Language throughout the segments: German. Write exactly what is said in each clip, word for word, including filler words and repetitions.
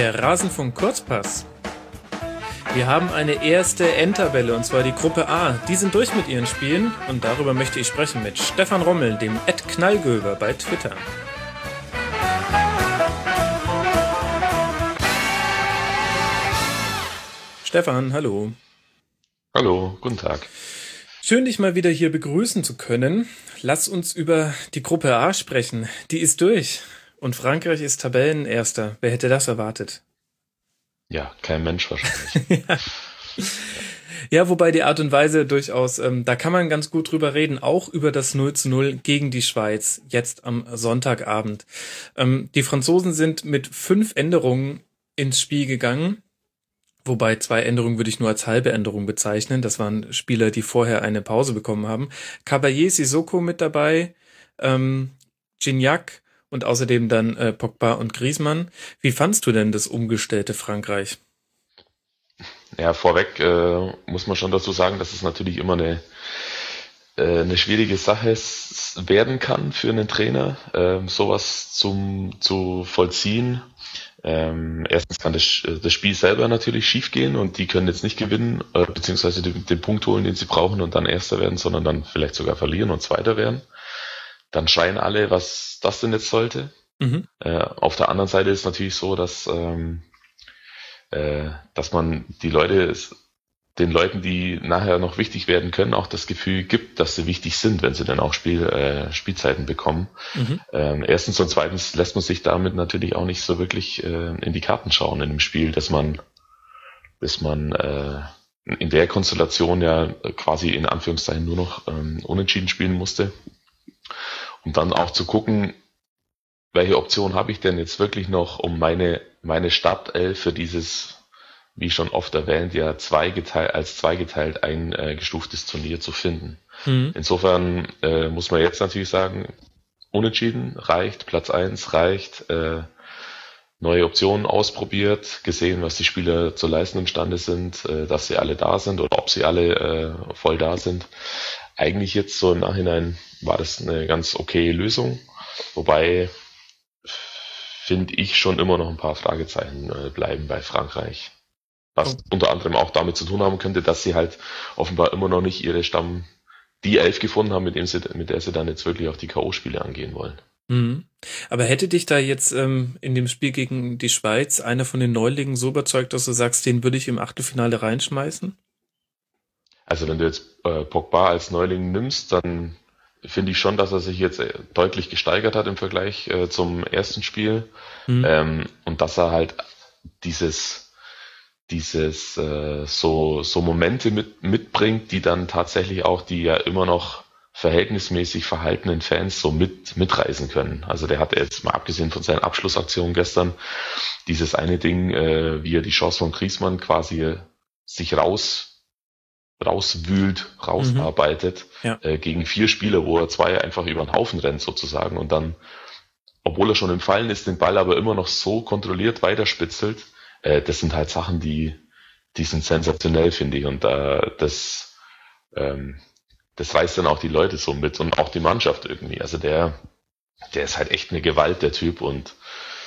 Der Rasenfunk Kurzpass. Wir haben eine erste Endtabelle, und zwar die Gruppe A. Die sind durch mit ihren Spielen und darüber möchte ich sprechen mit Stefan Rommel, dem Ed Knallgöber bei Twitter. Stefan, hallo. Hallo, guten Tag. Schön, dich mal wieder hier begrüßen zu können. Lass uns über die Gruppe A sprechen. Die ist durch und Frankreich ist Tabellenerster. Wer hätte das erwartet? Ja, kein Mensch wahrscheinlich. ja. ja, wobei die Art und Weise durchaus, ähm, da kann man ganz gut drüber reden, auch über das null zu null gegen die Schweiz, jetzt am Sonntagabend. Ähm, die Franzosen sind mit fünf Änderungen ins Spiel gegangen, wobei zwei Änderungen würde ich nur als halbe Änderung bezeichnen. Das waren Spieler, die vorher eine Pause bekommen haben. Caballé, Sissoko mit dabei, ähm, Gignac und außerdem dann äh, Pogba und Griezmann. Wie fandst du denn das umgestellte Frankreich? Ja, vorweg äh, muss man schon dazu sagen, dass es natürlich immer eine, äh, eine schwierige Sache s- werden kann für einen Trainer, äh, sowas zum, zu vollziehen. Ähm, erstens kann das, das Spiel selber natürlich schief gehen und die können jetzt nicht gewinnen, äh, beziehungsweise den, den Punkt holen, den sie brauchen und dann Erster werden, sondern dann vielleicht sogar verlieren und Zweiter werden. Dann schreien alle, was das denn jetzt sollte. Mhm. Äh, auf der anderen Seite ist es natürlich so, dass, ähm, äh, dass man die Leute, den Leuten, die nachher noch wichtig werden können, auch das Gefühl gibt, dass sie wichtig sind, wenn sie dann auch Spiel, äh, Spielzeiten bekommen. Mhm. Ähm, erstens und zweitens lässt man sich damit natürlich auch nicht so wirklich äh, in die Karten schauen in dem Spiel, dass man, dass man äh, in der Konstellation ja quasi in Anführungszeichen nur noch ähm, unentschieden spielen musste. Und dann auch zu gucken, welche Option habe ich denn jetzt wirklich noch, um meine, meine Startelf für dieses, wie schon oft erwähnt, ja zweigeteilt, als zweigeteilt eingestuftes Turnier zu finden. Mhm. Insofern äh, muss man jetzt natürlich sagen, unentschieden reicht, Platz eins reicht, äh, neue Optionen ausprobiert, gesehen, was die Spieler zu leisten imstande sind, äh, dass sie alle da sind oder ob sie alle äh, voll da sind. Eigentlich jetzt so im Nachhinein war das eine ganz okay Lösung, wobei finde ich schon immer noch ein paar Fragezeichen äh, bleiben bei Frankreich. Was Oh. unter anderem auch damit zu tun haben könnte, dass sie halt offenbar immer noch nicht ihre Stamm, die Elf gefunden haben, mit dem sie, mit der sie dann jetzt wirklich auch die K O-Spiele angehen wollen. Mhm. Aber hätte dich da jetzt ähm, in dem Spiel gegen die Schweiz einer von den Neulingen so überzeugt, dass du sagst, den würde ich im Achtelfinale reinschmeißen? Also wenn du jetzt äh, Pogba als Neuling nimmst, dann finde ich schon, dass er sich jetzt äh, deutlich gesteigert hat im Vergleich äh, zum ersten Spiel. Mhm. Ähm, und dass er halt dieses, dieses äh, so, so Momente mit, mitbringt, die dann tatsächlich auch die ja immer noch verhältnismäßig verhaltenen Fans so mit mitreißen können. Also der hatte jetzt mal abgesehen von seinen Abschlussaktionen gestern dieses eine Ding, äh, wie er die Chance von Griezmann quasi äh, sich raus rauswühlt, rausarbeitet, Ja. äh, gegen vier Spieler, wo er zwei einfach über den Haufen rennt sozusagen und dann, obwohl er schon im Fallen ist, den Ball aber immer noch so kontrolliert weiterspitzelt. Äh, das sind halt Sachen, die, die sind sensationell, finde ich. Und äh, das, ähm, das reißt dann auch die Leute so mit und auch die Mannschaft irgendwie. Also der, der ist halt echt eine Gewalt, der Typ. Und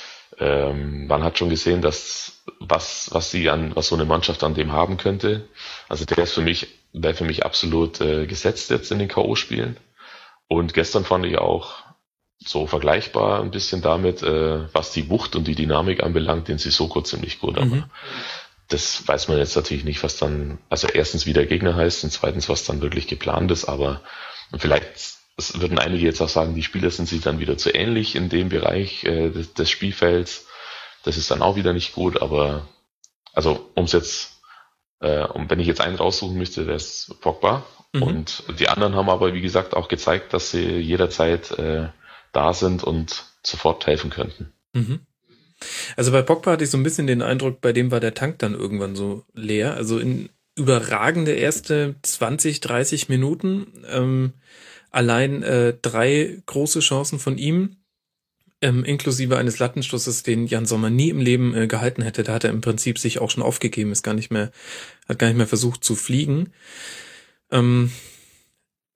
ähm, man hat schon gesehen, dass was, was sie an, was so eine Mannschaft an dem haben könnte. Also der ist für mich, wäre für mich absolut äh, gesetzt jetzt in den K O-Spielen. Und gestern fand ich auch so vergleichbar ein bisschen damit, äh, was die Wucht und die Dynamik anbelangt, den Sissoko ziemlich gut. Aber Mhm. das weiß man jetzt natürlich nicht, was dann, also erstens wie der Gegner heißt und zweitens, was dann wirklich geplant ist. Aber vielleicht es würden einige jetzt auch sagen, die Spieler sind sich dann wieder zu ähnlich in dem Bereich äh, des, des Spielfelds. Das ist dann auch wieder nicht gut, aber also ums jetzt, äh, und wenn ich jetzt einen raussuchen müsste, der ist Pogba. Mhm. Und die anderen haben aber, wie gesagt, auch gezeigt, dass sie jederzeit äh, da sind und sofort helfen könnten. Mhm. Also bei Pogba hatte ich so ein bisschen den Eindruck, bei dem war der Tank dann irgendwann so leer. Also in überragende erste zwanzig, dreißig Minuten. Ähm, allein äh, drei große Chancen von ihm, ähm, inklusive eines Lattenschusses, den Jan Sommer nie im Leben äh, gehalten hätte. Da hat er im Prinzip sich auch schon aufgegeben, ist gar nicht mehr, hat gar nicht mehr versucht zu fliegen. Ähm,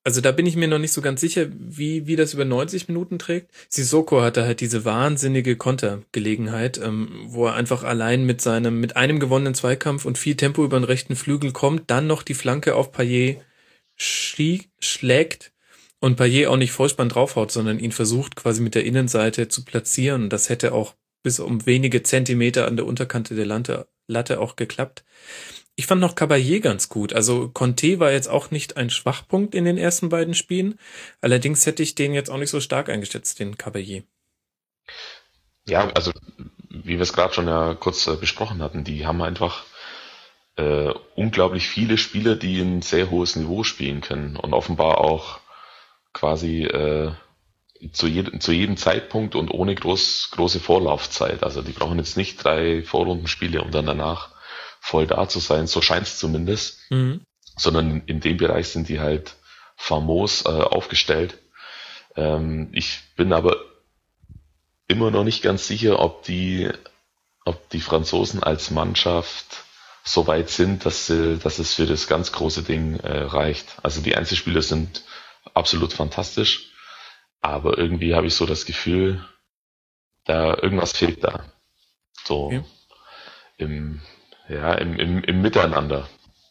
Also da bin ich mir noch nicht so ganz sicher, wie wie das über neunzig Minuten trägt. Sissoko hatte halt diese wahnsinnige Kontergelegenheit, ähm, wo er einfach allein mit seinem mit einem gewonnenen Zweikampf und viel Tempo über den rechten Flügel kommt, dann noch die Flanke auf Payet schie- schlägt und Payet auch nicht Vollspann draufhaut, sondern ihn versucht quasi mit der Innenseite zu platzieren. Das hätte auch bis um wenige Zentimeter an der Unterkante der Latte, Latte auch geklappt. Ich fand noch Caballé ganz gut. Also Conte war jetzt auch nicht ein Schwachpunkt in den ersten beiden Spielen. Allerdings hätte ich den jetzt auch nicht so stark eingeschätzt, den Caballé. Ja, also wie wir es gerade schon ja kurz äh, besprochen hatten, die haben einfach äh, unglaublich viele Spieler, die ein sehr hohes Niveau spielen können und offenbar auch quasi äh, zu, jedem zu jedem Zeitpunkt und ohne groß, große Vorlaufzeit. Also die brauchen jetzt nicht drei Vorrundenspiele, um dann danach voll da zu sein, so scheint es zumindest, Mhm. sondern in dem Bereich sind die halt famos äh, aufgestellt. Ähm, ich bin aber immer noch nicht ganz sicher, ob die, ob die Franzosen als Mannschaft so weit sind, dass, sie, dass es für das ganz große Ding äh, reicht. Also die Einzelspieler sind absolut fantastisch, aber irgendwie habe ich so das Gefühl, da irgendwas fehlt da. So Okay. im, ja, im, im, im Miteinander.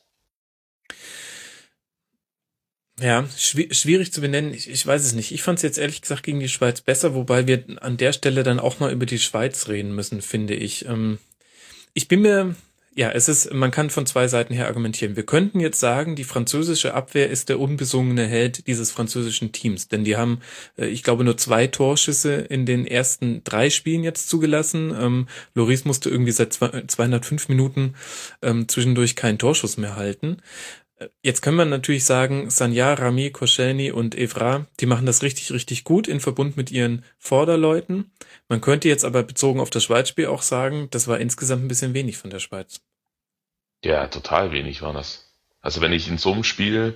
Ja, schwi- schwierig zu benennen. Ich, ich weiß es nicht. Ich fand es jetzt ehrlich gesagt gegen die Schweiz besser, wobei wir an der Stelle dann auch mal über die Schweiz reden müssen, finde ich. Ähm, ich bin mir, ja, es ist, man kann von zwei Seiten her argumentieren. Wir könnten jetzt sagen, die französische Abwehr ist der unbesungene Held dieses französischen Teams, denn die haben, äh, ich glaube, nur zwei Torschüsse in den ersten drei Spielen jetzt zugelassen. Ähm, Loris musste irgendwie seit zwei- zweihundertfünf Minuten ähm, zwischendurch keinen Torschuss mehr halten. Jetzt kann man natürlich sagen, Sagna, Rami, Koscielny und Evra, die machen das richtig, richtig gut in Verbund mit ihren Vorderleuten. Man könnte jetzt aber bezogen auf das Schweizspiel auch sagen, das war insgesamt ein bisschen wenig von der Schweiz. Ja, total wenig war das. Also wenn ich in so einem Spiel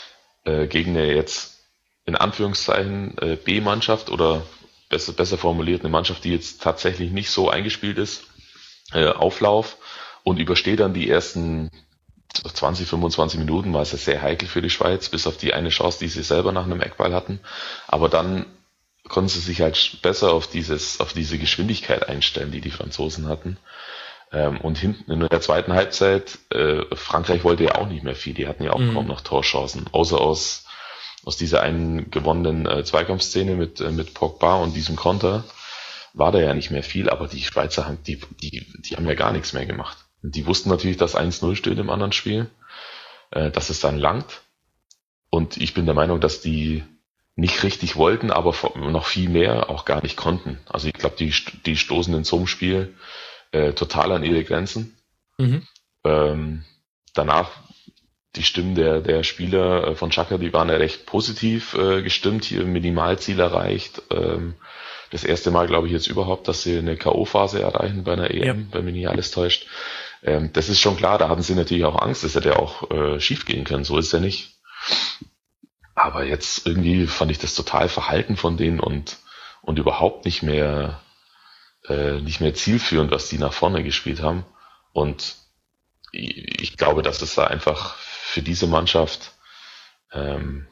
äh, gegen eine jetzt in Anführungszeichen äh, B-Mannschaft oder besser, besser formuliert eine Mannschaft, die jetzt tatsächlich nicht so eingespielt ist, äh, Auflauf und übersteht dann die ersten zwanzig, fünfundzwanzig Minuten, war es ja sehr heikel für die Schweiz, bis auf die eine Chance, die sie selber nach einem Eckball hatten. Aber dann konnten sie sich halt besser auf dieses, auf diese Geschwindigkeit einstellen, die die Franzosen hatten. Ähm, und hinten in der zweiten Halbzeit, äh, Frankreich wollte ja auch nicht mehr viel, die hatten ja auch kaum Mhm. noch Torchancen, außer aus, aus dieser einen gewonnenen äh, Zweikampfszene mit, äh, mit Pogba und diesem Konter war da ja nicht mehr viel, aber die Schweizer haben, die, die, die haben ja gar nichts mehr gemacht. Und die wussten natürlich, dass eins null steht im anderen Spiel, äh, dass es dann langt. Und ich bin der Meinung, dass die nicht richtig wollten, aber noch viel mehr auch gar nicht konnten. Also ich glaube, die, die stoßen in so einem Spiel äh, total an ihre Grenzen. Mhm. Ähm, danach die Stimmen der, der Spieler äh, von Xhaka, die waren ja recht positiv äh, gestimmt, hier Minimalziel erreicht. Ähm, das erste Mal, glaube ich, jetzt überhaupt, dass sie eine K O-Phase erreichen bei einer Ja. E M, wenn mich nicht alles täuscht. Ähm, das ist schon klar, da hatten sie natürlich auch Angst, das hätte ja auch äh, schief gehen können, so ist ja nicht. Aber jetzt irgendwie fand ich das total verhalten von denen und, und überhaupt nicht mehr, äh, nicht mehr zielführend, was die nach vorne gespielt haben. Und ich, ich glaube, dass es da einfach für diese Mannschaft ähm,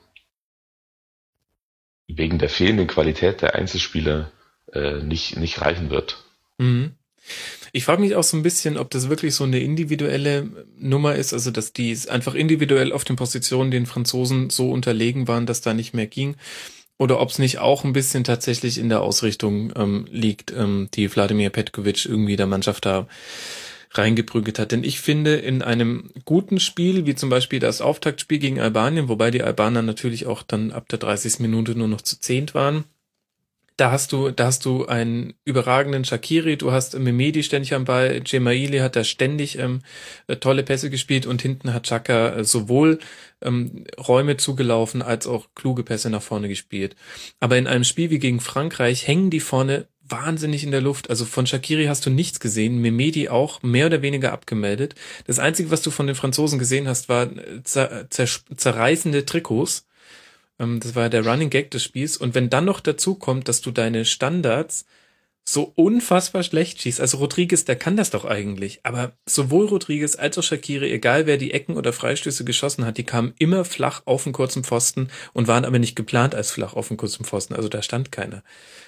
wegen der fehlenden Qualität der Einzelspieler äh, nicht, nicht reichen wird. Mhm. Ich frage mich auch so ein bisschen, ob das wirklich so eine individuelle Nummer ist, also dass die einfach individuell auf den Positionen den Franzosen so unterlegen waren, dass da nicht mehr ging. Oder ob es nicht auch ein bisschen tatsächlich in der Ausrichtung ähm, liegt, ähm, die Wladimir Petkovic irgendwie der Mannschaft da reingeprügelt hat. Denn ich finde, in einem guten Spiel, wie zum Beispiel das Auftaktspiel gegen Albanien, wobei die Albaner natürlich auch dann ab der dreißigsten Minute nur noch zu zehnt waren, da hast du, da hast du einen überragenden Shaqiri, du hast Mehmedi ständig am Ball, Cemaili hat da ständig ähm, tolle Pässe gespielt und hinten hat Xhaka äh, sowohl ähm, Räume zugelaufen als auch kluge Pässe nach vorne gespielt. Aber in einem Spiel wie gegen Frankreich hängen die vorne wahnsinnig in der Luft. Also von Shaqiri hast du nichts gesehen, Mehmedi auch mehr oder weniger abgemeldet. Das Einzige, was du von den Franzosen gesehen hast, war zer zer zerreißende Trikots. Das war der Running Gag des Spiels. Und wenn dann noch dazu kommt, dass du deine Standards so unfassbar schlecht schießt. Also Rodriguez, der kann das doch eigentlich. Aber sowohl Rodriguez als auch Shaqiri, egal wer die Ecken oder Freistöße geschossen hat, die kamen immer flach auf den kurzen Pfosten und waren aber nicht geplant als flach auf den kurzen Pfosten. Also da stand keiner.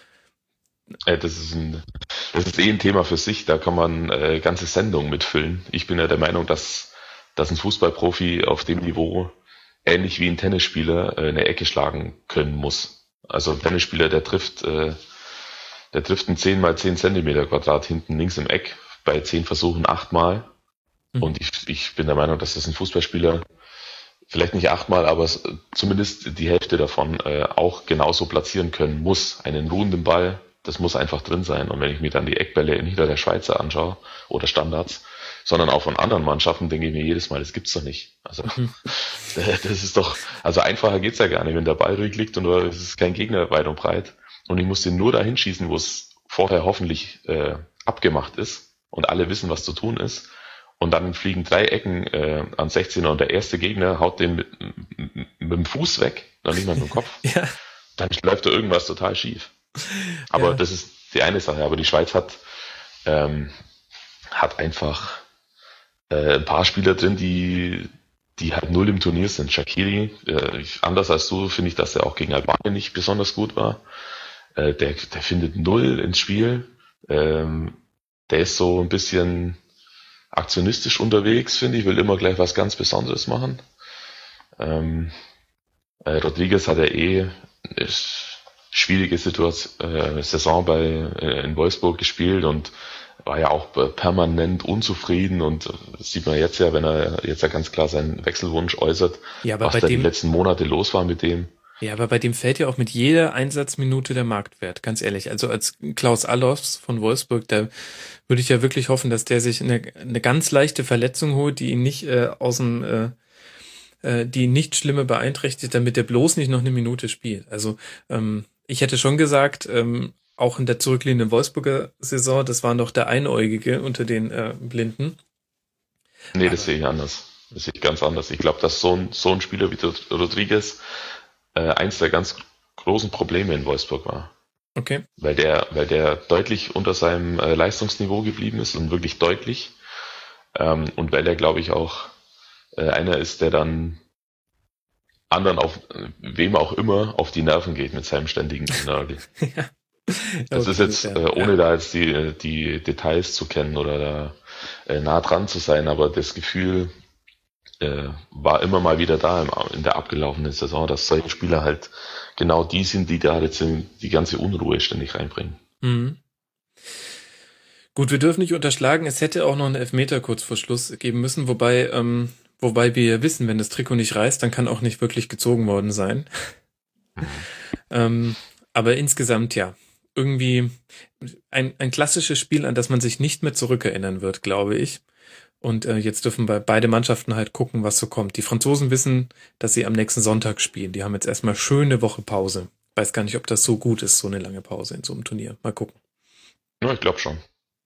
Äh, das ist ein, das ist eh ein Thema für sich, da kann man äh, ganze Sendungen mitfüllen. Ich bin ja der Meinung, dass, dass ein Fußballprofi auf dem Niveau ähnlich wie ein Tennisspieler äh, eine Ecke schlagen können muss. Also ein Tennisspieler, der trifft, äh, der trifft ein zehn mal zehn Zentimeter Quadrat hinten links im Eck bei zehn Versuchen achtmal. Mhm. Und ich, ich bin der Meinung, dass das ein Fußballspieler vielleicht nicht achtmal, aber zumindest die Hälfte davon äh, auch genauso platzieren können muss. Einen ruhenden Ball, das muss einfach drin sein. Und wenn ich mir dann die Eckbälle hinter der Schweizer anschaue oder Standards, sondern auch von anderen Mannschaften, denke ich mir jedes Mal, das gibt's doch nicht. Also mhm. das ist doch, also einfacher geht's ja gar nicht, wenn der Ball ruhig liegt und es ist kein Gegner weit und breit und ich muss den nur dahin schießen, wo es vorher hoffentlich äh, abgemacht ist und alle wissen, was zu tun ist. Und dann fliegen drei Ecken äh, an sechzehner und der erste Gegner haut den mit, mit dem Fuß weg, noch nicht mal mit dem Kopf. Ja. Dann läuft da irgendwas total schief. Aber ja. Das ist die eine Sache. Aber die Schweiz hat ähm, hat einfach äh, ein paar Spieler drin, die die halt null im Turnier sind. Shaqiri, äh, ich, anders als du, finde ich, dass er auch gegen Albanien nicht besonders gut war. Äh, der, der findet null ins Spiel. Ähm, der ist so ein bisschen aktionistisch unterwegs, finde ich, will immer gleich was ganz Besonderes machen. Ähm, äh, Rodriguez hat ja eh eine schwierige Situation, äh, Saison bei äh, in Wolfsburg gespielt und war ja auch permanent unzufrieden und das sieht man jetzt ja, wenn er jetzt ja ganz klar seinen Wechselwunsch äußert, ja, was da die letzten Monate los war mit dem. Ja, aber bei dem fällt ja auch mit jeder Einsatzminute der Marktwert, ganz ehrlich. Also als Klaus Allofs von Wolfsburg, da würde ich ja wirklich hoffen, dass der sich eine, eine ganz leichte Verletzung holt, die ihn nicht äh, aus dem, äh, äh, die ihn nicht schlimmer beeinträchtigt, damit er bloß nicht noch eine Minute spielt. Also ähm, ich hätte schon gesagt, ähm, auch in der zurückliegenden Wolfsburger Saison, das war noch der Einäugige unter den äh, Blinden. Nee, das aber sehe ich anders. Das sehe ich ganz anders. Ich glaube, dass so ein, so ein Spieler wie Rodriguez äh, eins der ganz großen Probleme in Wolfsburg war. Okay. Weil der, weil der deutlich unter seinem äh, Leistungsniveau geblieben ist und wirklich deutlich. Ähm, und weil er, glaube ich, auch äh, einer ist, der dann anderen auf, wem auch immer, auf die Nerven geht mit seinem ständigen Nörgel. Ja. Das okay, ist jetzt, äh, ohne ja. da jetzt die, die Details zu kennen oder da äh, nah dran zu sein, aber das Gefühl äh, war immer mal wieder da im, in der abgelaufenen Saison, dass solche Spieler halt genau die sind, die da jetzt die ganze Unruhe ständig reinbringen. Mhm. Gut, wir dürfen nicht unterschlagen, es hätte auch noch einen Elfmeter kurz vor Schluss geben müssen, wobei, ähm, wobei wir wissen, wenn das Trikot nicht reißt, dann kann auch nicht wirklich gezogen worden sein. Mhm. ähm, aber insgesamt ja. Irgendwie ein, ein klassisches Spiel, an das man sich nicht mehr zurückerinnern wird, glaube ich. Und äh, jetzt dürfen bei beide Mannschaften halt gucken, was so kommt. Die Franzosen wissen, dass sie am nächsten Sonntag spielen. Die haben jetzt erstmal schöne Woche Pause. Weiß gar nicht, ob das so gut ist, so eine lange Pause in so einem Turnier. Mal gucken. Ja, ich glaube schon.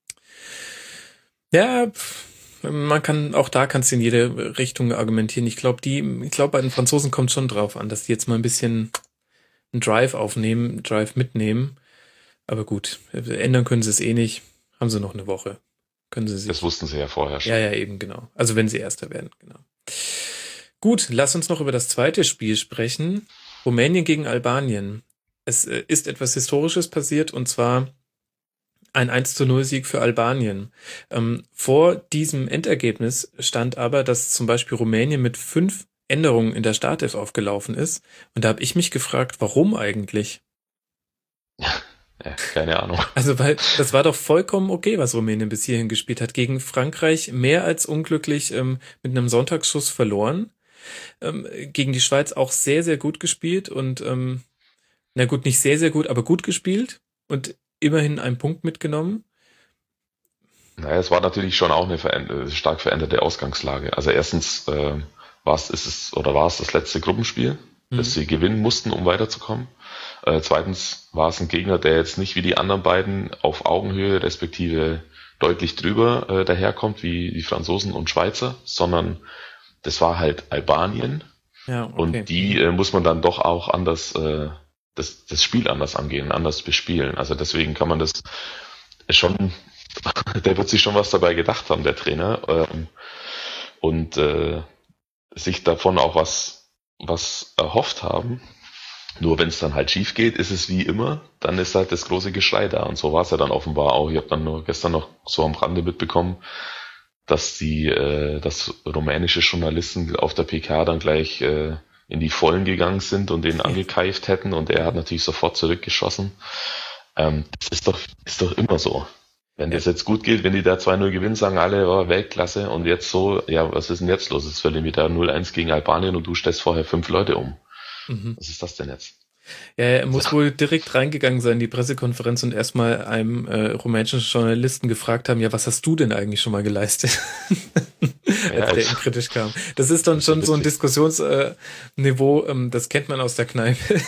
Ja, man kann, auch da kannst du in jede Richtung argumentieren. Ich glaube, die, ich glaube, bei den Franzosen kommt schon drauf an, dass die jetzt mal ein bisschen einen Drive aufnehmen, einen Drive mitnehmen. Aber gut, ändern können sie es eh nicht. Haben sie noch eine Woche. Können sie sich. Das wussten sie ja vorher schon. Ja, ja, eben, genau. Also wenn sie Erster werden, genau. Gut, lass uns noch über das zweite Spiel sprechen. Rumänien gegen Albanien. Es äh, ist etwas Historisches passiert und zwar ein eins zu null Sieg für Albanien. Ähm, vor diesem Endergebnis stand aber, dass zum Beispiel Rumänien mit fünf Änderungen in der Startelf aufgelaufen ist. Und da habe ich mich gefragt, warum eigentlich? Ja, keine Ahnung. Also, weil das war doch vollkommen okay, was Rumänien bis hierhin gespielt hat. Gegen Frankreich mehr als unglücklich ähm, mit einem Sonntagsschuss verloren. Ähm, gegen die Schweiz auch sehr, sehr gut gespielt und ähm, na gut, nicht sehr, sehr gut, aber gut gespielt und immerhin einen Punkt mitgenommen. Naja, es war natürlich schon auch eine veränder- stark veränderte Ausgangslage. Also erstens äh, war es, ist es oder war es das letzte Gruppenspiel, mhm. das sie gewinnen mussten, um weiterzukommen. Äh, zweitens war es ein Gegner, der jetzt nicht wie die anderen beiden auf Augenhöhe respektive deutlich drüber äh, daherkommt, wie die Franzosen und Schweizer, sondern das war halt Albanien. Ja, okay. Und die äh, muss man dann doch auch anders äh, das, das Spiel anders angehen, anders bespielen. Also deswegen kann man das schon, der wird sich schon was dabei gedacht haben, der Trainer, ähm, und äh, sich davon auch was, was erhofft haben. Nur wenn es dann halt schief geht, ist es wie immer, dann ist halt das große Geschrei da. Und so war es ja dann offenbar auch. Ich habe dann nur gestern noch so am Rande mitbekommen, dass die, äh, dass rumänische Journalisten auf der P K dann gleich äh, in die Vollen gegangen sind und den angekeift hätten, und er hat natürlich sofort zurückgeschossen. Ähm, das ist doch, ist doch immer so. Wenn das jetzt gut geht, wenn die da zwei null gewinnen, sagen alle, oh, Weltklasse, und jetzt so, ja, was ist denn jetzt los? Jetzt verlieren wir da null eins gegen Albanien und du stellst vorher fünf Leute um. Mhm. Was ist das denn jetzt? Ja, er muss wohl direkt reingegangen sein in die Pressekonferenz und erstmal einem äh, rumänischen Journalisten gefragt haben, ja, was hast du denn eigentlich schon mal geleistet? Ja, als der ihm kritisch kam. Das ist dann das schon ist so ein Diskussionsniveau, äh, ähm, das kennt man aus der Kneipe.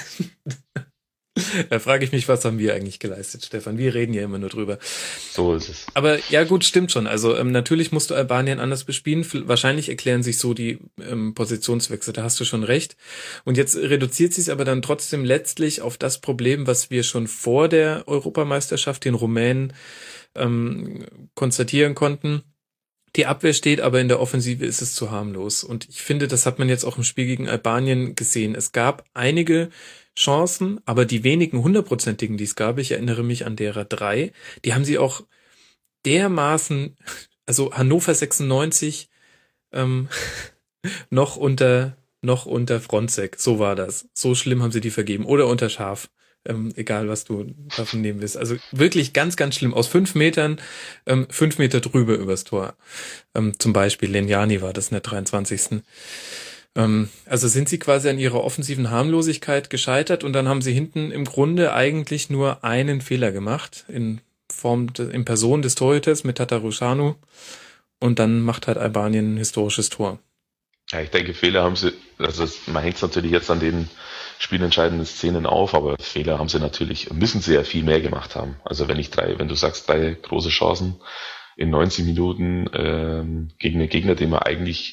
Da frage ich mich, was haben wir eigentlich geleistet, Stefan? Wir reden ja immer nur drüber. So ist es. Aber ja gut, stimmt schon. Also ähm, natürlich musst du Albanien anders bespielen. Wahrscheinlich erklären sich so die ähm, Positionswechsel, da hast du schon recht. Und jetzt reduziert sich es aber dann trotzdem letztlich auf das Problem, was wir schon vor der Europameisterschaft den Rumänen ähm, konstatieren konnten. Die Abwehr steht, aber in der Offensive ist es zu harmlos. Und ich finde, das hat man jetzt auch im Spiel gegen Albanien gesehen. Es gab einige Chancen, aber die wenigen hundertprozentigen, die es gab, ich erinnere mich an derer drei, die haben sie auch dermaßen, also Hannover sechsundneunzig, ähm, noch unter, noch unter Fronzek, so war das. So schlimm haben sie die vergeben. Oder unter Schaf. Ähm, egal, was du davon nehmen willst. Also wirklich ganz, ganz schlimm. Aus fünf Metern, ähm, fünf Meter drüber übers Tor. Ähm, zum Beispiel Lenjani war das in der dreiundzwanzigsten Ähm, also sind sie quasi an ihrer offensiven Harmlosigkeit gescheitert, und dann haben sie hinten im Grunde eigentlich nur einen Fehler gemacht, in Form, de, in Person des Torhüters mit Tatarushanu, und dann macht halt Albanien ein historisches Tor. Ja, ich denke, Fehler haben sie, also man hängt es natürlich jetzt an den spielentscheidenden Szenen auf, aber Fehler haben sie natürlich, müssen sie ja viel mehr gemacht haben. Also wenn ich drei, wenn du sagst, drei große Chancen in neunzig Minuten ähm, gegen einen Gegner, den man eigentlich,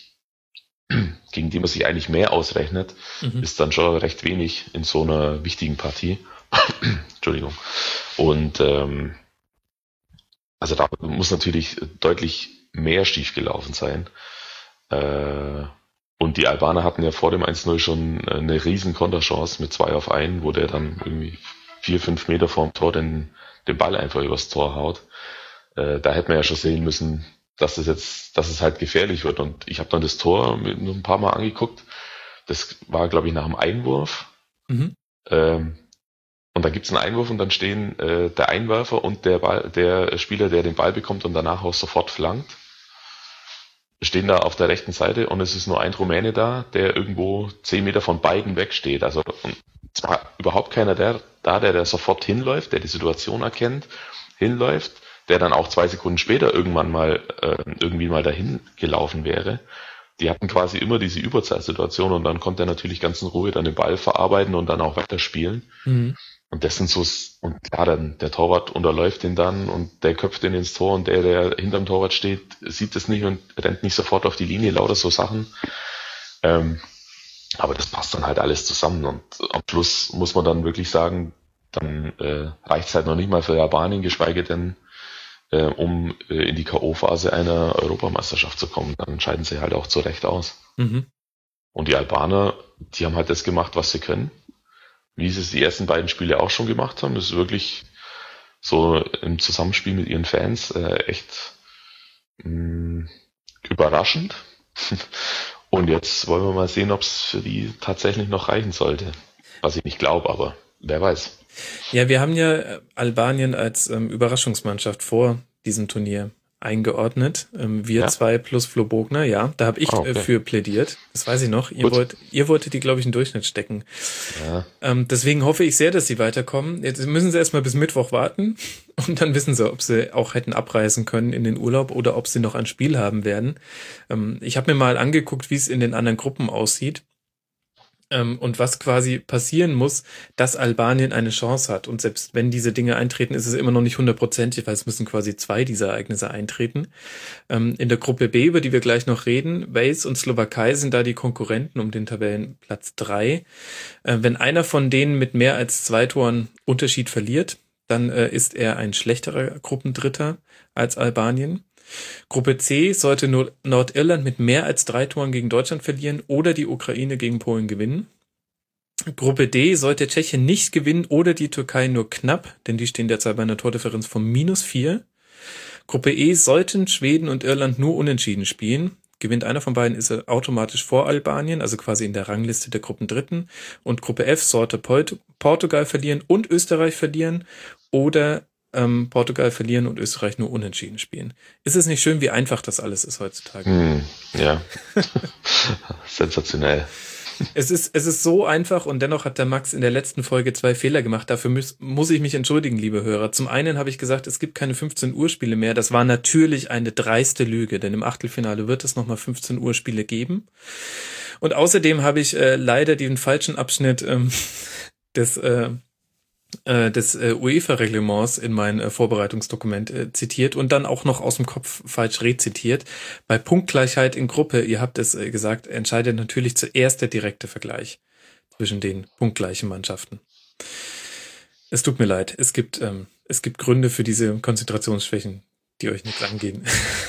gegen den man sich eigentlich mehr ausrechnet, mhm. ist dann schon recht wenig in so einer wichtigen Partie. Entschuldigung. Und ähm, also da muss natürlich deutlich mehr schiefgelaufen sein. Äh, Und die Albaner hatten ja vor dem eins null schon eine riesen Konterchance mit zwei auf einen, wo der dann irgendwie vier, fünf Meter vorm Tor den, den Ball einfach übers Tor haut. Äh, da hätte man ja schon sehen müssen, dass es jetzt, dass es halt gefährlich wird. Und ich habe dann das Tor mit, ein paar Mal angeguckt. Das war, glaube ich, nach dem Einwurf. Mhm. Ähm, und da gibt's einen Einwurf und dann stehen äh, der Einwerfer und der Ball, der Spieler, der den Ball bekommt und danach auch sofort flankt, stehen da auf der rechten Seite, und es ist nur ein Rumäne da, der irgendwo zehn Meter von beiden wegsteht. Also es war überhaupt keiner der, da, der da sofort hinläuft, der die Situation erkennt, hinläuft, der dann auch zwei Sekunden später irgendwann mal äh, irgendwie mal dahin gelaufen wäre. Die hatten quasi immer diese Überzeitsituation, und dann konnte er natürlich ganz in Ruhe dann den Ball verarbeiten und dann auch weiterspielen. Mhm. Und das sind so, und klar, dann der Torwart unterläuft den dann und der köpft den ins Tor, und der, der hinterm Torwart steht, sieht das nicht und rennt nicht sofort auf die Linie, lauter so Sachen. Ähm, aber das passt dann halt alles zusammen, und am Schluss muss man dann wirklich sagen, dann äh, reicht es halt noch nicht mal für Albanien, geschweige denn, äh, um äh, in die K O-Phase einer Europameisterschaft zu kommen. Dann scheiden sie halt auch zu Recht aus. Mhm. Und die Albaner, die haben halt das gemacht, was sie können, wie sie es die ersten beiden Spiele auch schon gemacht haben. Das ist wirklich so im Zusammenspiel mit ihren Fans äh, echt mh, überraschend. Und jetzt wollen wir mal sehen, ob es für die tatsächlich noch reichen sollte. Was ich nicht glaube, aber wer weiß. Ja, wir haben ja Albanien als ähm, Überraschungsmannschaft vor diesem Turnier eingeordnet. Ähm, wir ja. zwei plus Flo Bogner, ja, da habe ich oh, okay. äh, für plädiert. Das weiß ich noch. Ihr, wollt, ihr wolltet die, glaube ich, in Durchschnitt stecken. Ja. Ähm, deswegen hoffe ich sehr, dass sie weiterkommen. Jetzt müssen sie erstmal bis Mittwoch warten, und dann wissen sie, ob sie auch hätten abreisen können in den Urlaub oder ob sie noch ein Spiel haben werden. Ähm, ich habe mir mal angeguckt, wie es in den anderen Gruppen aussieht. Ähm, und was quasi passieren muss, dass Albanien eine Chance hat. Und selbst wenn diese Dinge eintreten, ist es immer noch nicht hundertprozentig, weil es müssen quasi zwei dieser Ereignisse eintreten. Ähm, in der Gruppe B, über die wir gleich noch reden, Wales und Slowakei sind da die Konkurrenten um den Tabellenplatz drei. Äh, wenn einer von denen mit mehr als zwei Toren Unterschied verliert, dann äh, ist er ein schlechterer Gruppendritter als Albanien. Gruppe C sollte nur Nordirland mit mehr als drei Toren gegen Deutschland verlieren oder die Ukraine gegen Polen gewinnen. Gruppe D sollte Tschechien nicht gewinnen oder die Türkei nur knapp, denn die stehen derzeit bei einer Tordifferenz von minus vier. Gruppe E sollten Schweden und Irland nur unentschieden spielen. Gewinnt einer von beiden, ist er automatisch vor Albanien, also quasi in der Rangliste der Gruppendritten. Und Gruppe F sollte Port- Portugal verlieren und Österreich verlieren oder ähm, Portugal verlieren und Österreich nur unentschieden spielen. Ist es nicht schön, wie einfach das alles ist heutzutage? Hm, ja, sensationell. Es ist, es ist so einfach und dennoch hat der Max in der letzten Folge zwei Fehler gemacht. Dafür muss, muss ich mich entschuldigen, liebe Hörer. Zum einen habe ich gesagt, es gibt keine fünfzehn Uhr Spiele mehr. Das war natürlich eine dreiste Lüge, denn im Achtelfinale wird es nochmal fünfzehn Uhr Spiele geben. Und außerdem habe ich äh, leider den falschen Abschnitt ähm, des äh, des äh, UEFA-Reglements in mein äh, Vorbereitungsdokument äh, zitiert und dann auch noch aus dem Kopf falsch rezitiert. Bei Punktgleichheit in Gruppe, ihr habt es äh, gesagt, entscheidet natürlich zuerst der direkte Vergleich zwischen den punktgleichen Mannschaften. Es tut mir leid, es gibt ähm, es gibt Gründe für diese Konzentrationsschwächen, die euch nichts angehen.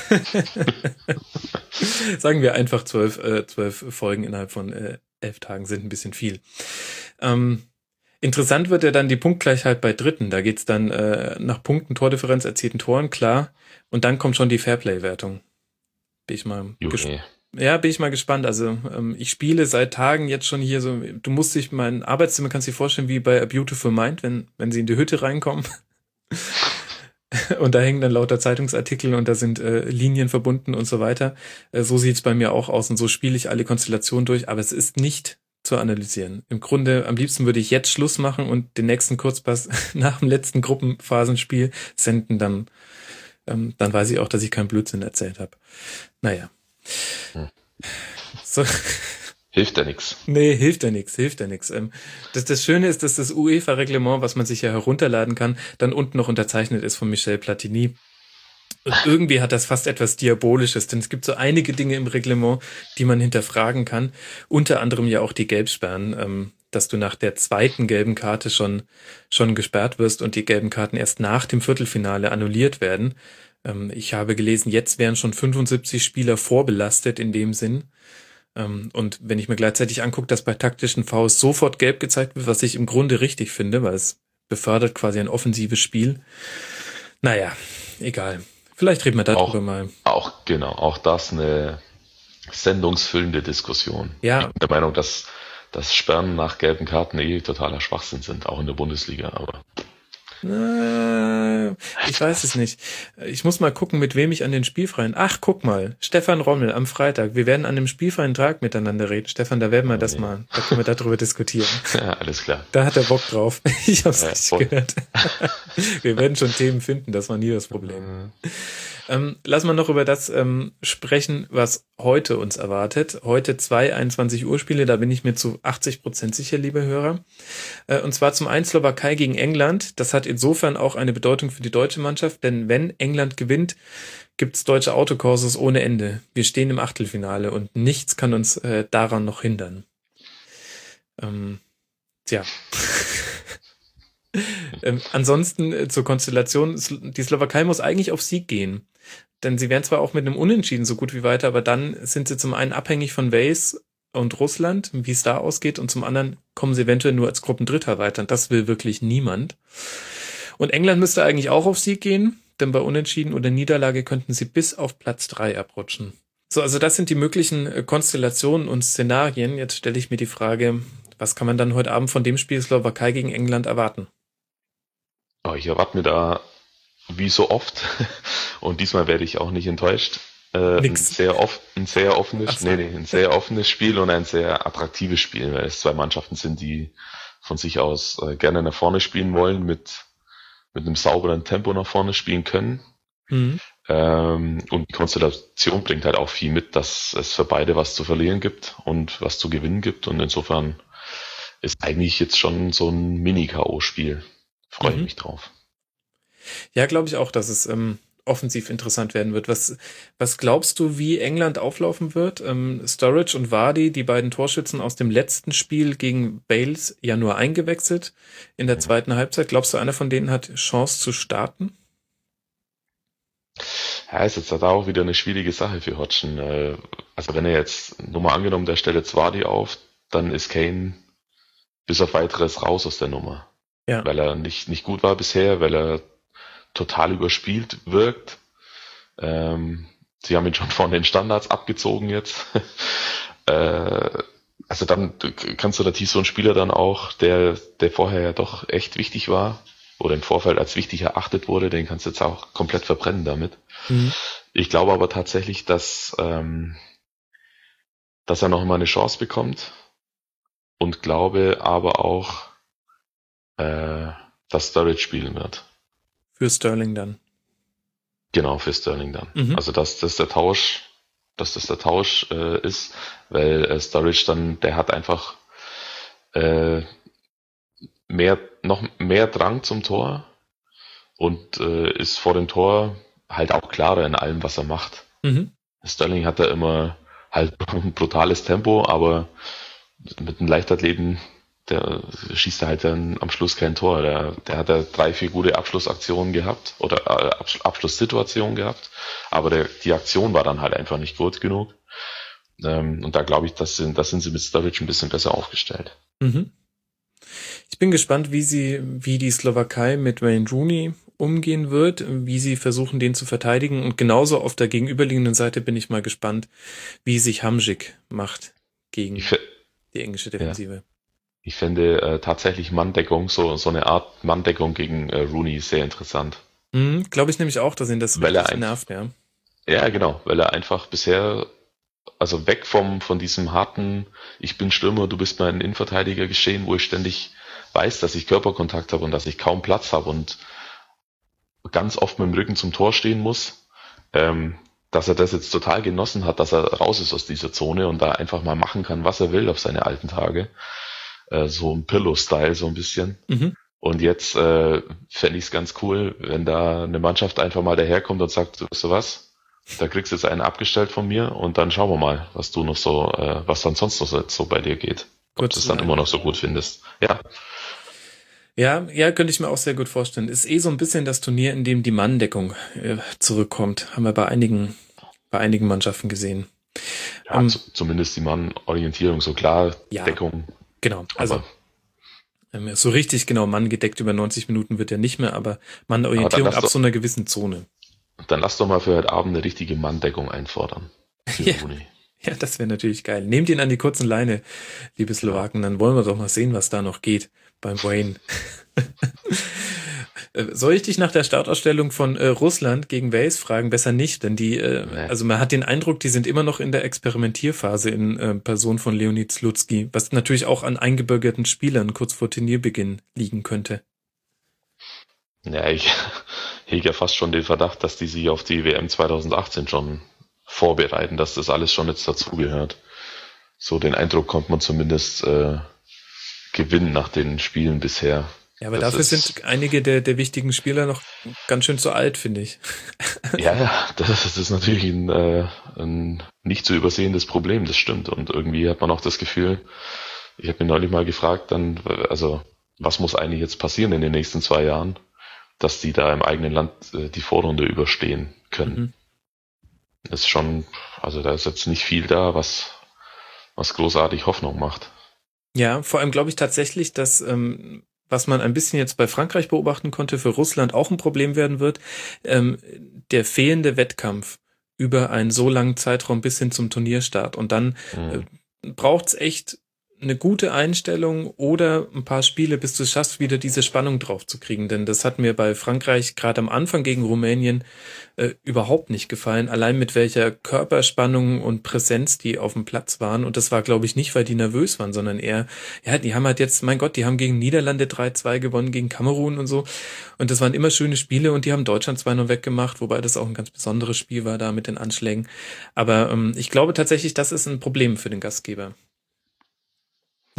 Sagen wir einfach zwölf, äh, zwölf Folgen innerhalb von äh, elf Tagen sind ein bisschen viel. Ähm, Interessant wird ja dann die Punktgleichheit bei Dritten. Da geht's dann äh, nach Punkten, Tordifferenz, erzielten Toren, klar. Und dann kommt schon die Fairplay-Wertung. Bin ich mal gespannt. Ja, bin ich mal gespannt. Also ähm, ich spiele seit Tagen jetzt schon hier so, du musst dich, mein Arbeitszimmer kannst du dir vorstellen wie bei A Beautiful Mind, wenn wenn sie in die Hütte reinkommen. Und da hängen dann lauter Zeitungsartikel und da sind äh, Linien verbunden und so weiter. Äh, so sieht's bei mir auch aus und so spiele ich alle Konstellationen durch. Aber es ist nicht zu analysieren. Im Grunde, am liebsten würde ich jetzt Schluss machen und den nächsten Kurzpass nach dem letzten Gruppenphasenspiel senden, dann, ähm, dann weiß ich auch, dass ich keinen Blödsinn erzählt habe. Naja. Hm. So. Hilft ja nichts. Nee, hilft ja nichts, hilft ja nichts. Ähm, das, das Schöne ist, dass das UEFA-Reglement, was man sich ja herunterladen kann, dann unten noch unterzeichnet ist von Michel Platini. Und irgendwie hat das fast etwas Diabolisches, denn es gibt so einige Dinge im Reglement, die man hinterfragen kann. Unter anderem ja auch die Gelbsperren, ähm, dass du nach der zweiten gelben Karte schon schon gesperrt wirst und die gelben Karten erst nach dem Viertelfinale annulliert werden. Ähm, ich habe gelesen, jetzt wären schon fünfundsiebzig Spieler vorbelastet in dem Sinn. Ähm, und wenn ich mir gleichzeitig angucke, dass bei taktischen Fouls sofort gelb gezeigt wird, was ich im Grunde richtig finde, weil es befördert quasi ein offensives Spiel. Naja, egal. Vielleicht reden wir darüber auch, mal. Auch, genau, auch das eine sendungsfüllende Diskussion. Ja. Ich bin der Meinung, dass, dass Sperren nach gelben Karten eh totaler Schwachsinn sind, auch in der Bundesliga, aber. Äh, ich weiß es nicht. Ich muss mal gucken, mit wem ich an den spielfreien. Ach, guck mal, Stefan Rommel am Freitag. Wir werden an dem spielfreien Tag miteinander reden. Stefan, da werden wir oh, das nee. mal, da können wir darüber diskutieren. Ja, alles klar. Da hat er Bock drauf. Ich hab's ja, nicht voll. gehört. Wir werden schon Themen finden, das war nie das Problem. Mhm. Ähm, lass mal noch über das ähm, sprechen, was heute uns erwartet. Heute zwei einundzwanzig Uhr Spiele, da bin ich mir zu achtzig Prozent sicher, liebe Hörer. Äh, und zwar zum einen Slowakei gegen England. Das hat insofern auch eine Bedeutung für die deutsche Mannschaft, denn wenn England gewinnt, gibt's deutsche Autokurses ohne Ende. Wir stehen im Achtelfinale und nichts kann uns äh, daran noch hindern. Ähm, tja. ähm, ansonsten äh, zur Konstellation, die Slowakei muss eigentlich auf Sieg gehen. Denn sie wären zwar auch mit einem Unentschieden so gut wie weiter, aber dann sind sie zum einen abhängig von Wales und Russland, wie es da ausgeht, und zum anderen kommen sie eventuell nur als Gruppendritter weiter. Und das will wirklich niemand. Und England müsste eigentlich auch auf Sieg gehen, denn bei Unentschieden oder Niederlage könnten sie bis auf Platz drei abrutschen. So, also das sind die möglichen Konstellationen und Szenarien. Jetzt stelle ich mir die Frage, was kann man dann heute Abend von dem Spiel Slowakei gegen England erwarten? Oh, ich erwarte mir da wie so oft, und diesmal werde ich auch nicht enttäuscht, äh, ein sehr oft, ein sehr offenes, so. nee, nee, ein sehr offenes Spiel und ein sehr attraktives Spiel, weil es zwei Mannschaften sind, die von sich aus äh, gerne nach vorne spielen wollen, mit mit einem sauberen Tempo nach vorne spielen können. Mhm. Ähm, und die Konstellation bringt halt auch viel mit, dass es für beide was zu verlieren gibt und was zu gewinnen gibt, und insofern ist eigentlich jetzt schon so ein Mini-K O-Spiel. Freue ich Mhm. mich drauf. Ja, glaube ich auch, dass es ähm, offensiv interessant werden wird. Was, was glaubst du, wie England auflaufen wird? Ähm, Sturridge und Vardy, die beiden Torschützen aus dem letzten Spiel gegen Wales, ja nur eingewechselt in der zweiten Halbzeit. Glaubst du, einer von denen hat Chance zu starten? Ja, ist jetzt halt auch wieder eine schwierige Sache für Hodgson. Äh, Also wenn er jetzt, nur mal angenommen, der stellt jetzt Vardy auf, dann ist Kane bis auf weiteres raus aus der Nummer. Ja. Weil er nicht, nicht gut war bisher, weil er total überspielt wirkt. Ähm, sie haben ihn schon von den Standards abgezogen jetzt. äh, also dann kannst du natürlich so einen Spieler dann auch, der, der vorher ja doch echt wichtig war oder im Vorfeld als wichtig erachtet wurde, den kannst du jetzt auch komplett verbrennen damit. Mhm. Ich glaube aber tatsächlich, dass, ähm, dass er noch mal eine Chance bekommt und glaube aber auch, äh, dass Sturridge spielen wird. Für Sterling dann. Genau, für Sterling dann. Mhm. Also dass das der Tausch, dass das der Tausch äh, ist, weil äh, Sturridge dann, der hat einfach äh, mehr, noch mehr Drang zum Tor und äh, ist vor dem Tor halt auch klarer in allem, was er macht. Mhm. Sterling hat da immer halt ein brutales Tempo, aber mit einem Leichtathleten, der schießt halt dann am Schluss kein Tor. Der, der hat ja drei, vier gute Abschlussaktionen gehabt oder äh, Abs- Abschlusssituationen gehabt, aber der, die Aktion war dann halt einfach nicht gut genug. Ähm, und da glaube ich, das sind, das sind sie mit Sturridge ein bisschen besser aufgestellt. Mhm. Ich bin gespannt, wie sie, wie die Slowakei mit Wayne Rooney umgehen wird, wie sie versuchen, den zu verteidigen. Und genauso auf der gegenüberliegenden Seite bin ich mal gespannt, wie sich Hamsik macht gegen Ich, fä- die englische ja, Defensive. ich fände äh, tatsächlich Manndeckung, so, so eine Art Manndeckung gegen äh, Rooney sehr interessant. Mhm, glaube ich nämlich auch, dass ihn das Weil er richtig einfach, nervt, ja. ja genau, weil er einfach bisher, also weg vom, von diesem harten, ich bin Stürmer, du bist mein Innenverteidiger geschehen, wo ich ständig weiß, dass ich Körperkontakt habe und dass ich kaum Platz habe und ganz oft mit dem Rücken zum Tor stehen muss, ähm, dass er das jetzt total genossen hat, dass er raus ist aus dieser Zone und da einfach mal machen kann, was er will auf seine alten Tage. Äh, so ein Pillow-Style so ein bisschen. Mhm. Und jetzt äh, fände ich es ganz cool, wenn da eine Mannschaft einfach mal daherkommt und sagt, weißt du was, da kriegst du jetzt einen abgestellt von mir und dann schauen wir mal, was du noch so, äh, was dann sonst noch so, so bei dir geht. Ob du es Kurze dann Leine. immer noch so gut findest. Ja, Ja, ja, könnte ich mir auch sehr gut vorstellen. Ist eh so ein bisschen das Turnier, in dem die Manndeckung äh, zurückkommt. Haben wir bei einigen, bei einigen Mannschaften gesehen. ja, Ähm, zu, zumindest die Mann-Orientierung, so klar, ja, Deckung, genau. Also aber, ähm, so richtig genau Mann gedeckt über neunzig Minuten wird er nicht mehr, aber aber dann Mannorientierung lass ab doch, so einer gewissen Zone. dann lass doch mal für heute Abend eine richtige Manndeckung einfordern. Für Ja, Rooney. ja, das wäre natürlich geil. Nehmt ihn an die kurzen Leine, liebe Genau. Slowaken, dann wollen wir doch mal sehen, was da noch geht beim Wayne. Äh, Soll ich dich nach der Startausstellung von äh, Russland gegen Wales fragen? Besser nicht, denn die, äh, Nee. also man hat den Eindruck, die sind immer noch in der Experimentierphase in äh, Person von Leonid Slutsky, was natürlich auch an eingebürgerten Spielern kurz vor Turnierbeginn liegen könnte. Ja, ich hege ja fast schon den Verdacht, dass die sich auf die W M zwanzig achtzehn schon vorbereiten, dass das alles schon jetzt dazugehört. So den Eindruck konnte man zumindest äh, gewinnen nach den Spielen bisher. Ja, aber Das dafür ist, sind einige der, der wichtigen Spieler noch ganz schön zu alt, finde ich. ja, ja, das ist natürlich ein, äh, ein nicht zu übersehendes Problem, das stimmt. Und irgendwie hat man auch das Gefühl, ich habe mich neulich mal gefragt, dann, also was muss eigentlich jetzt passieren in den nächsten zwei Jahren, dass die da im eigenen Land äh, die Vorrunde überstehen können. Mhm. Ist schon, also da ist jetzt nicht viel da, was, was großartig Hoffnung macht. Ja, vor allem glaube ich tatsächlich, dass ähm, was man ein bisschen jetzt bei Frankreich beobachten konnte, für Russland auch ein Problem werden wird, ähm, der fehlende Wettkampf über einen so langen Zeitraum bis hin zum Turnierstart. Und dann äh, Hm. braucht's echt eine gute Einstellung oder ein paar Spiele, bis du es schaffst, wieder diese Spannung drauf zu kriegen. Denn das hat mir bei Frankreich gerade am Anfang gegen Rumänien äh, überhaupt nicht gefallen. Allein mit welcher Körperspannung und Präsenz die auf dem Platz waren. Und das war, glaube ich, nicht, weil die nervös waren, sondern eher, ja, die haben halt jetzt, mein Gott, die haben gegen Niederlande drei zwei gewonnen, gegen Kamerun und so. Und das waren immer schöne Spiele und die haben Deutschland zwei null weggemacht, wobei das auch ein ganz besonderes Spiel war da mit den Anschlägen. Aber ähm, ich glaube tatsächlich, das ist ein Problem für den Gastgeber. Naja,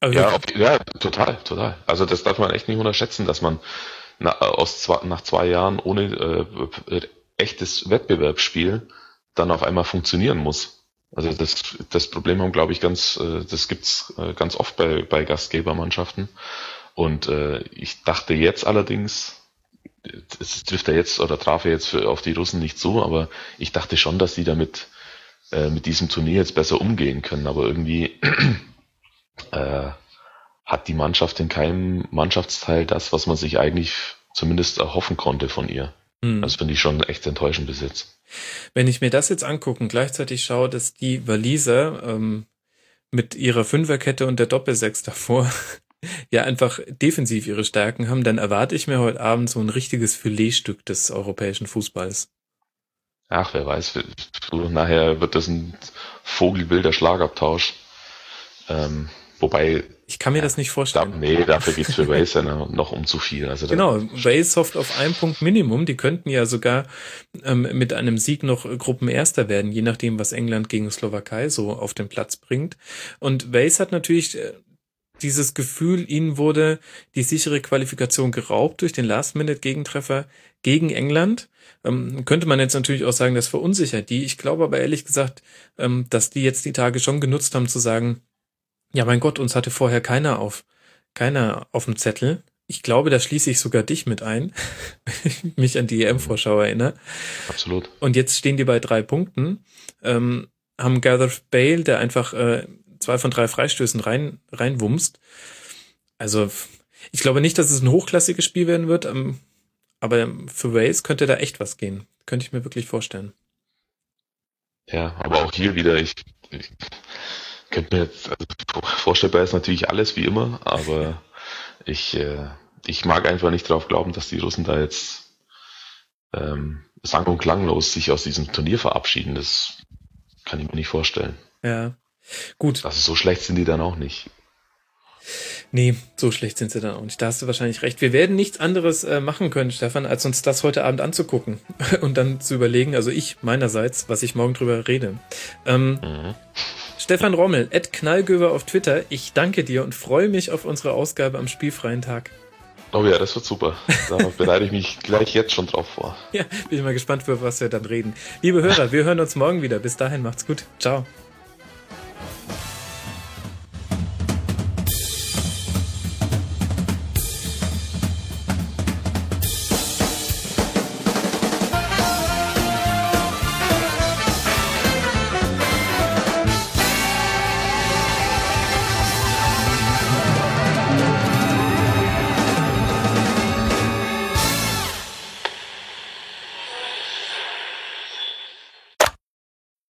Also Ja, ob, ja, total, total. Also das darf man echt nicht unterschätzen, dass man na, aus zwei, nach zwei Jahren ohne äh, echtes Wettbewerbsspiel dann auf einmal funktionieren muss. Also das, das Problem haben, glaube ich, ganz, äh, das gibt's äh, ganz oft bei, bei Gastgebermannschaften. Und äh, ich dachte jetzt allerdings, es trifft ja jetzt oder traf ja jetzt für, auf die Russen nicht zu, aber ich dachte schon, dass die damit äh, mit diesem Turnier jetzt besser umgehen können. Aber irgendwie äh, hat die Mannschaft in keinem Mannschaftsteil das, was man sich eigentlich zumindest erhoffen konnte von ihr. hm. Das finde ich schon echt enttäuschend bis jetzt. Wenn ich mir das jetzt angucke und gleichzeitig schaue, dass die Waliser ähm, mit ihrer Fünferkette und der Doppelsechs davor ja einfach defensiv ihre Stärken haben, dann erwarte ich mir heute Abend so ein richtiges Filetstück des europäischen Fußballs. Ach, wer weiß, du, nachher wird das ein vogelwilder Schlagabtausch. Ähm, wobei, Ich kann mir ja, das nicht da, vorstellen. nee, dafür geht's für Wales ja noch um zu viel. Also da, Genau, Wales hofft auf ein Punkt Minimum. Die könnten ja sogar ähm, mit einem Sieg noch Gruppenerster werden, je nachdem, was England gegen Slowakei so auf den Platz bringt. Und Wales hat natürlich äh, dieses Gefühl, ihnen wurde die sichere Qualifikation geraubt durch den Last-Minute-Gegentreffer gegen England. Ähm, könnte man jetzt natürlich auch sagen, das verunsichert die. Ich glaube aber ehrlich gesagt, ähm, dass die jetzt die Tage schon genutzt haben zu sagen, ja mein Gott, uns hatte vorher keiner auf, keiner auf dem Zettel. Ich glaube, da schließe ich sogar dich mit ein, wenn ich mich an die E M-Vorschau erinnere. absolut. Und jetzt stehen die bei drei Punkten, ähm, haben Gareth Bale, der einfach äh, zwei von drei Freistößen rein reinwumst. Also ich glaube nicht, dass es ein hochklassiges Spiel werden wird, ähm, aber für Wales könnte da echt was gehen. Könnte ich mir wirklich vorstellen. Ja, aber auch hier wieder, ich, ich könnte mir jetzt, also vorstellbar ist natürlich alles wie immer, aber ich, äh, ich mag einfach nicht drauf glauben, dass die Russen da jetzt ähm, sang- und klanglos sich aus diesem Turnier verabschieden. Das kann ich mir nicht vorstellen. Ja, gut. Also so schlecht sind die dann auch nicht. Nee, so schlecht sind sie dann auch nicht. Da hast du wahrscheinlich recht. Wir werden nichts anderes äh, machen können, Stefan, als uns das heute Abend anzugucken und dann zu überlegen, also ich meinerseits, was ich morgen drüber rede. Ähm, Mhm. Stefan Rommel, at Knallgöber auf Twitter, ich danke dir und freue mich auf unsere Ausgabe am spielfreien Tag. Oh ja, das wird super. Da bereite ich mich gleich jetzt schon drauf vor. Ja, bin ich mal gespannt, für was wir dann reden. Liebe Hörer, wir hören uns morgen wieder. Bis dahin, macht's gut. Ciao.